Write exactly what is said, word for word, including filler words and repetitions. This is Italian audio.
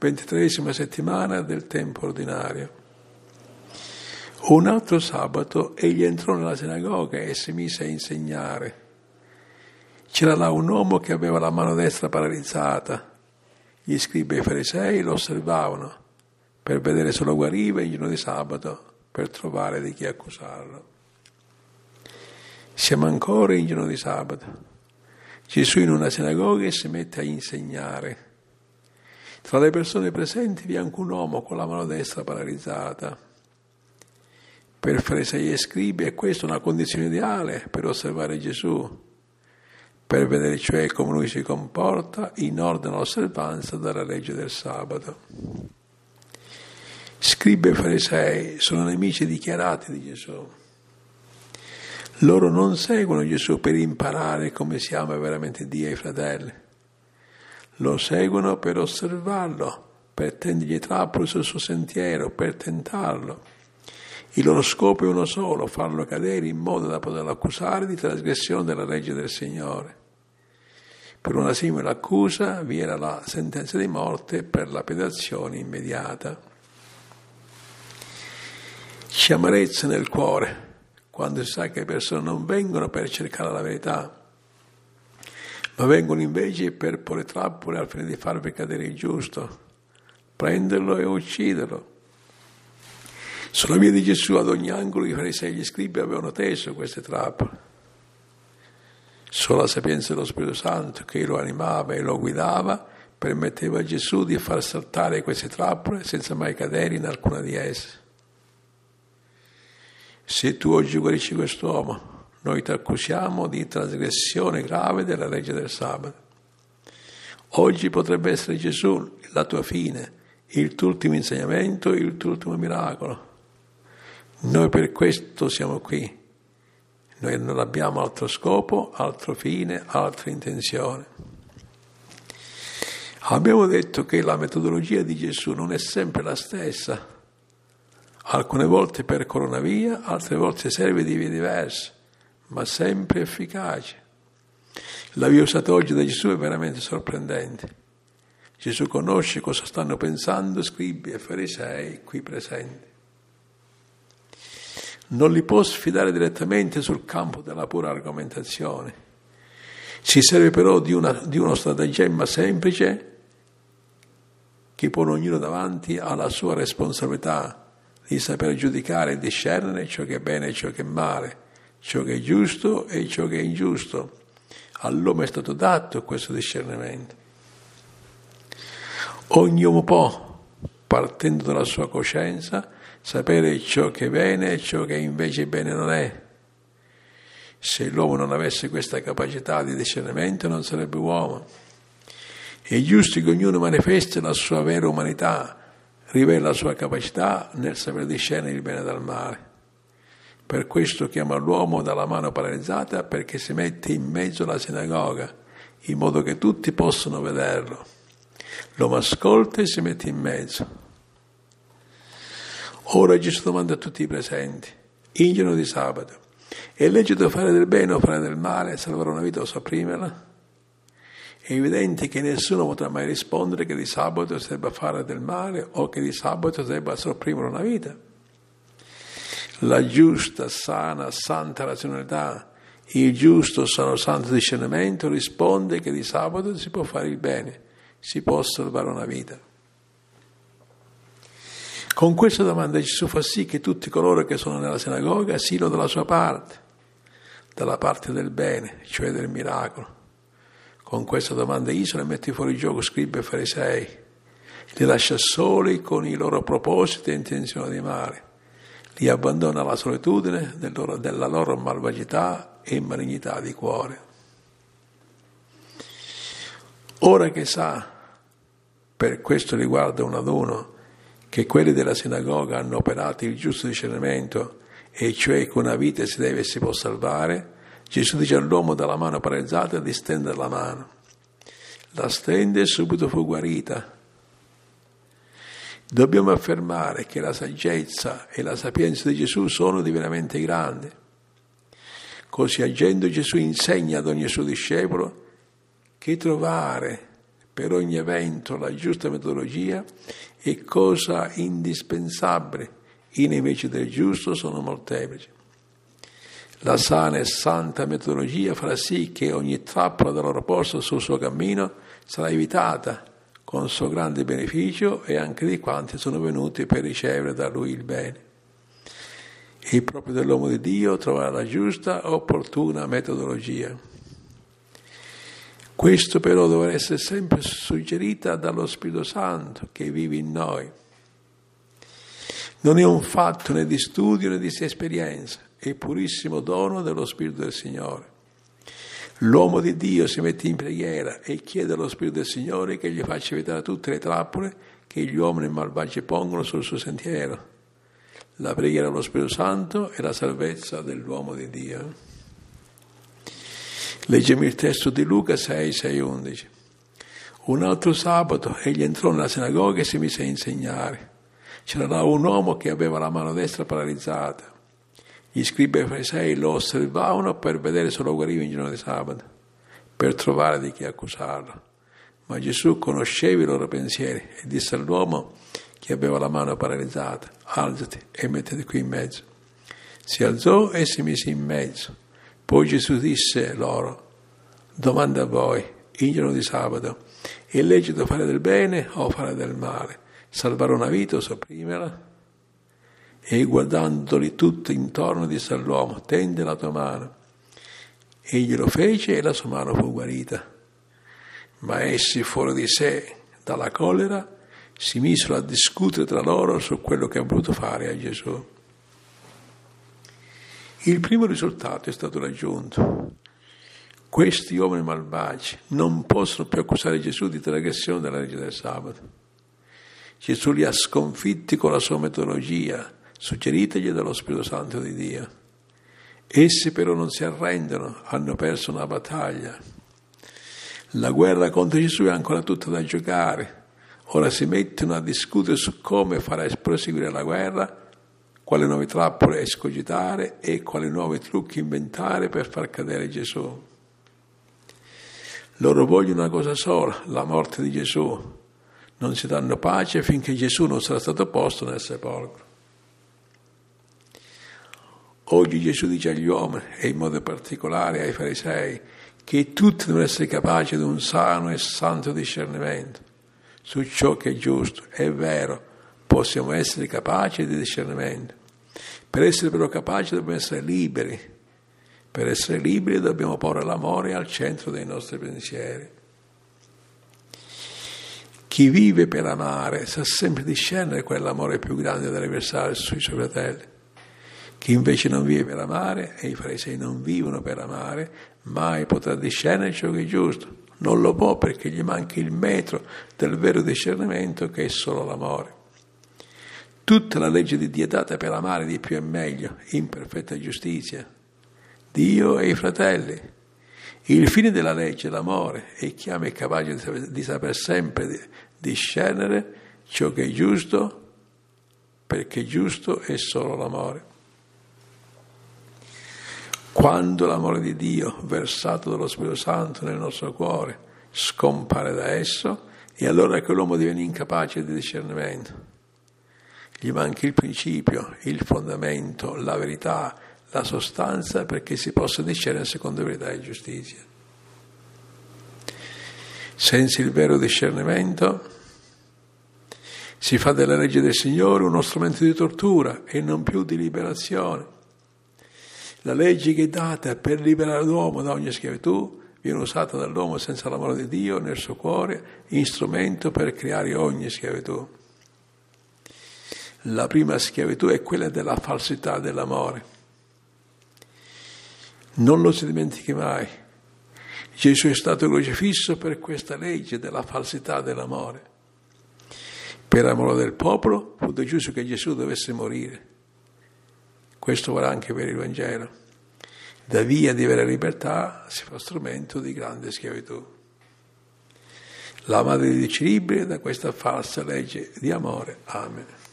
ventitreesima settimana del tempo ordinario. Un altro sabato egli entrò nella sinagoga e si mise a insegnare. C'era là un uomo che aveva la mano destra paralizzata. Gli scribi e i farisei lo osservavano per vedere se lo guariva in giorno di sabato, per trovare di chi accusarlo. Siamo ancora in giorno di sabato. Gesù in una sinagoga si mette a insegnare. Tra le persone presenti vi è anche un uomo con la mano destra paralizzata. Per farisei e scribi è questa una condizione ideale per osservare Gesù, per vedere cioè come lui si comporta in ordine all'osservanza della legge del sabato. Scribi e farisei sono nemici dichiarati di Gesù. Loro non seguono Gesù per imparare come si ama veramente Dio e i fratelli. Lo seguono per osservarlo, per tendergli trappole sul suo sentiero, per tentarlo. Il loro scopo è uno solo, farlo cadere in modo da poterlo accusare di trasgressione della legge del Signore. Per una simile accusa vi era la sentenza di morte per lapidazione immediata. C'è amarezza nel cuore quando si sa che le persone non vengono per cercare la verità, ma vengono invece per porre trappole al fine di farvi cadere il giusto, prenderlo e ucciderlo. Sulla via di Gesù ad ogni angolo i farisei e gli scribi avevano teso queste trappole. Solo la sapienza dello Spirito Santo che lo animava e lo guidava permetteva a Gesù di far saltare queste trappole senza mai cadere in alcuna di esse. Se tu oggi guarisci quest'uomo, noi ti accusiamo di trasgressione grave della legge del sabato. Oggi potrebbe essere Gesù la tua fine, il tuo ultimo insegnamento, il tuo ultimo miracolo. Noi per questo siamo qui. Noi non abbiamo altro scopo, altro fine, altra intenzione. Abbiamo detto che la metodologia di Gesù non è sempre la stessa. Alcune volte percorrono una via, altre volte serve di vie diverse, ma sempre efficace. La via usata oggi da Gesù è veramente sorprendente. Gesù conosce cosa stanno pensando scribi e farisei qui presenti. Non li può sfidare direttamente sul campo della pura argomentazione. Si serve però di, una, di uno stratagemma semplice che pone ognuno davanti alla sua responsabilità di saper giudicare e discernere ciò che è bene e ciò che è male, ciò che è giusto e ciò che è ingiusto. All'uomo è stato dato questo discernimento. Ogni uomo può, partendo dalla sua coscienza, sapere ciò che è bene e ciò che invece bene non è. Se l'uomo non avesse questa capacità di discernimento non sarebbe uomo. È giusto che ognuno manifesti la sua vera umanità, rivela la sua capacità nel saper discernere il bene dal male. Per questo chiama l'uomo dalla mano paralizzata, perché si mette in mezzo alla sinagoga, in modo che tutti possano vederlo. L'uomo ascolta e si mette in mezzo. Ora Gesù domanda a tutti i presenti, in giorno di sabato: è lecito fare del bene o fare del male, salvare una vita o sopprimerla? È evidente che nessuno potrà mai rispondere che di sabato si debba fare del male o che di sabato si debba sopprimere una vita. La giusta, sana, santa razionalità, il giusto, sano, santo discernimento risponde che di sabato si può fare il bene, si può salvare una vita. Con questa domanda Gesù fa sì che tutti coloro che sono nella sinagoga siano dalla sua parte, dalla parte del bene, cioè del miracolo. Con questa domanda isola mette fuori gioco scribi e farisei, li lascia soli con i loro propositi e intenzioni di male, li abbandona alla solitudine del loro, della loro malvagità e malignità di cuore. Ora che sa, per questo riguarda uno ad uno, che quelli della sinagoga hanno operato il giusto discernimento, e cioè che una vita si deve e si può salvare, Gesù dice all'uomo dalla mano paralizzata di stendere la mano. La stende e subito fu guarita. Dobbiamo affermare che la saggezza e la sapienza di Gesù sono divinamente grandi. Così agendo Gesù insegna ad ogni suo discepolo che trovare per ogni evento la giusta metodologia è cosa indispensabile, in invece del giusto sono molteplici. La sana e santa metodologia farà sì che ogni trappola del loro posto sul suo cammino sarà evitata con suo grande beneficio e anche di quanti sono venuti per ricevere da Lui il bene. È proprio dell'uomo di Dio trovare la giusta, opportuna metodologia. Questo però dovrà essere sempre suggerita dallo Spirito Santo che vive in noi. Non è un fatto né di studio né di esperienza, è purissimo dono dello Spirito del Signore. L'uomo di Dio si mette in preghiera e chiede allo Spirito del Signore che gli faccia evitare tutte le trappole che gli uomini malvagi pongono sul suo sentiero. La preghiera allo Spirito Santo è la salvezza dell'uomo di Dio. Leggiamo il testo di Luca sei, sei, undici. Un altro sabato egli entrò nella sinagoga e si mise a insegnare. C'era là un uomo che aveva la mano destra paralizzata. Gli scribi e farisei lo osservavano per vedere se lo guariva in giorno di sabato, per trovare di chi accusarlo. Ma Gesù conosceva i loro pensieri e disse all'uomo che aveva la mano paralizzata: alzati e mettiti qui in mezzo. Si alzò e si mise in mezzo. Poi Gesù disse loro: domanda a voi, in giorno di sabato, è lecito fare del bene o fare del male? Salvare una vita o sopprimerla? E guardandoli tutto intorno disse all'uomo: tendi la tua mano. Egli lo fece e la sua mano fu guarita. Ma essi, fuori di sé dalla collera, si misero a discutere tra loro su quello che ha voluto fare a Gesù. Il primo risultato è stato raggiunto. Questi uomini malvagi non possono più accusare Gesù di trasgressione della legge del sabato. Gesù li ha sconfitti con la sua metodologia, suggeritegli dallo Spirito Santo di Dio. Essi però non si arrendono, hanno perso una battaglia. La guerra contro Gesù è ancora tutta da giocare. Ora si mettono a discutere su come fare proseguire la guerra, quali nuove trappole escogitare e quali nuovi trucchi inventare per far cadere Gesù. Loro vogliono una cosa sola, la morte di Gesù. Non si danno pace finché Gesù non sarà stato posto nel sepolcro. Oggi Gesù dice agli uomini, e in modo particolare ai farisei, che tutti devono essere capaci di un sano e santo discernimento su ciò che è giusto. È vero, possiamo essere capaci di discernimento. Per essere però capaci dobbiamo essere liberi. Per essere liberi dobbiamo porre l'amore al centro dei nostri pensieri. Chi vive per amare sa sempre discernere quell'amore più grande da riversare sui suoi fratelli. Chi invece non vive per amare, e i farisei non vivono per amare, mai potrà discernere ciò che è giusto. Non lo può perché gli manca il metro del vero discernimento che è solo l'amore. Tutta la legge di Dio è data per amare di più e meglio, in perfetta giustizia, Dio e i fratelli. Il fine della legge è l'amore e chi ama è capace di saper sempre discernere ciò che è giusto, perché giusto è solo l'amore. Quando l'amore di Dio, versato dallo Spirito Santo nel nostro cuore, scompare da esso, è allora che l'uomo diviene incapace di discernimento. Gli manca il principio, il fondamento, la verità, la sostanza perché si possa discernere secondo verità e giustizia. Senza il vero discernimento si fa della legge del Signore uno strumento di tortura e non più di liberazione. La legge che è data per liberare l'uomo da ogni schiavitù viene usata dall'uomo senza l'amore di Dio nel suo cuore, strumento per creare ogni schiavitù. La prima schiavitù è quella della falsità dell'amore. Non lo si dimentichi mai. Gesù è stato crocifisso per questa legge della falsità dell'amore. Per amore del popolo fu giusto che Gesù dovesse morire. Questo vale anche per il Vangelo. Da via di vera libertà si fa strumento di grande schiavitù. La madre di Dio ci liberi da questa falsa legge di amore. Amen.